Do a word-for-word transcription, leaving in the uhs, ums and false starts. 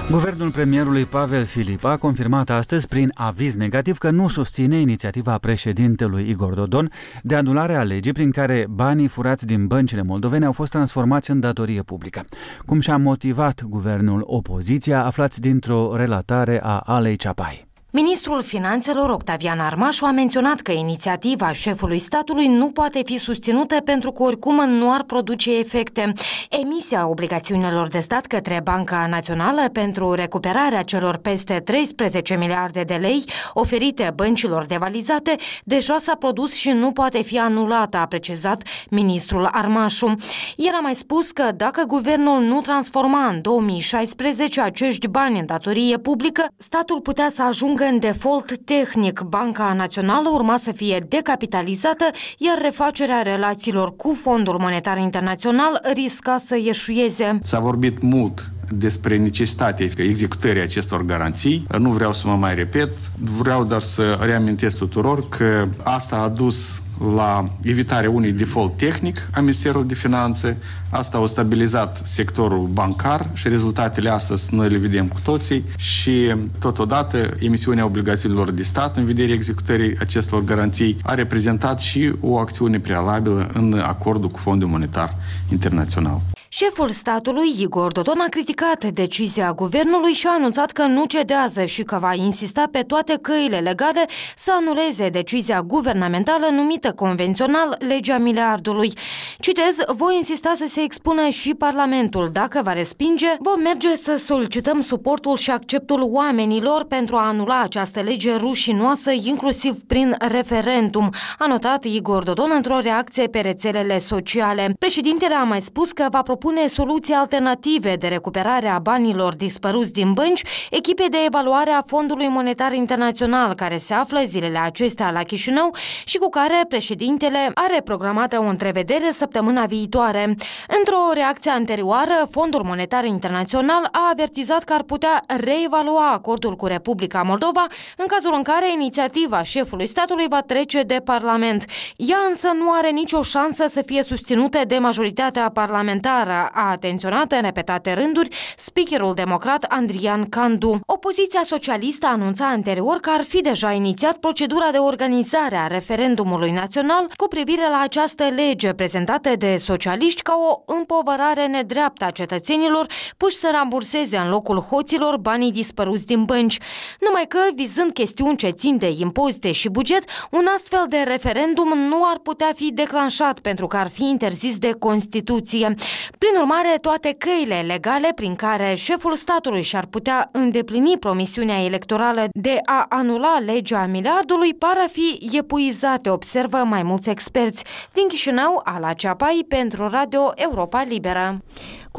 Guvernul premierului Pavel Filip a confirmat astăzi prin aviz negativ că nu susține inițiativa președintelui Igor Dodon de anulare a legii prin care banii furați din băncile moldovene au fost transformați în datorie publică. Cum și-a motivat guvernul opoziția, aflați dintr-o relatare a Alei Ceapai. Ministrul Finanțelor, Octavian Armașu, a menționat că inițiativa șefului statului nu poate fi susținută pentru că oricum nu ar produce efecte. Emisia obligațiunilor de stat către Banca Națională pentru recuperarea celor peste treisprezece miliarde de lei oferite băncilor devalizate deja s-a produs și nu poate fi anulată, a precizat ministrul Armașu. El a mai spus că dacă guvernul nu transforma în două mii șaisprezece acești bani în datorie publică, statul putea să ajungă în default tehnic. Banca Națională urma să fie decapitalizată, iar refacerea relațiilor cu Fondul Monetar Internațional risca să eșueze. S-a vorbit mult despre necesitatea executării acestor garanții. Nu vreau să mă mai repet, vreau doar să reamintesc tuturor că asta a dus la evitarea unui default tehnic a Ministerului de Finanțe. Asta a stabilizat sectorul bancar și rezultatele astăzi noi le vedem cu toții și totodată emisiunea obligațiunilor de stat în vederea executării acestor garanții a reprezentat și o acțiune prealabilă în acordul cu Fondul Monetar Internațional. Șeful statului, Igor Dodon, a criticat decizia guvernului și a anunțat că nu cedează și că va insista pe toate căile legale să anuleze decizia guvernamentală numită convențional legea miliardului. Citez, voi insista să se expună și Parlamentul. Dacă va respinge, vom merge să solicităm suportul și acceptul oamenilor pentru a anula această lege rușinoasă, inclusiv prin referendum, a notat Igor Dodon într-o reacție pe rețelele sociale. Președintele a mai spus că va propune soluții alternative de recuperare a banilor dispăruți din bănci, echipe de evaluare a Fondului Monetar Internațional, care se află zilele acestea la Chișinău și cu care președintele are programată o întrevedere săptămâna viitoare. Într-o reacție anterioară, Fondul Monetar Internațional a avertizat că ar putea reevalua acordul cu Republica Moldova în cazul în care inițiativa șefului statului va trece de Parlament. Ea însă nu are nicio șansă să fie susținută de majoritatea parlamentară, a atenționat în repetate rânduri speakerul democrat Andrian Candu. Opoziția socialistă anunța anterior că ar fi deja inițiat procedura de organizare a referendumului național cu privire la această lege prezentată de socialiști ca o împovărare nedreaptă a cetățenilor puși să ramburseze în locul hoților banii dispăruți din bănci. Numai că, vizând chestiuni ce țin de impozite și buget, un astfel de referendum nu ar putea fi declanșat pentru că ar fi interzis de Constituție. Prin urmare, toate căile legale prin care șeful statului și-ar putea îndeplini promisiunea electorală de a anula legea miliardului par a fi epuizate, observă mai mulți experți. Din Chișinău, Ala Ceapai pentru Radio Europa Liberă.